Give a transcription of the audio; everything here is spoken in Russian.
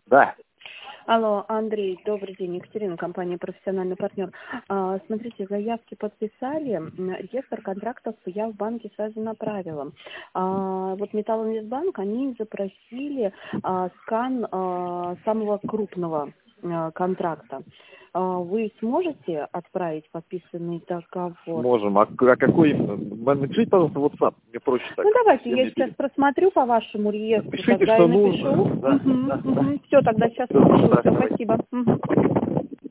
Да. Алло, Андрей, добрый день, Екатерина, компания «Профессиональный партнер». Смотрите, заявки подписали, реестр контрактов я в банке сразу направила. Вот Металлинвестбанк, они запросили скан самого крупного контракта. Вы сможете отправить подписанный договор? Можем. А какой? Напишите, пожалуйста, WhatsApp. Мне проще так. Ну, давайте, я сейчас просмотрю по вашему реестру, Пишите, тогда что и напишу. нужно. Да. Все, тогда сейчас напишу. Спасибо.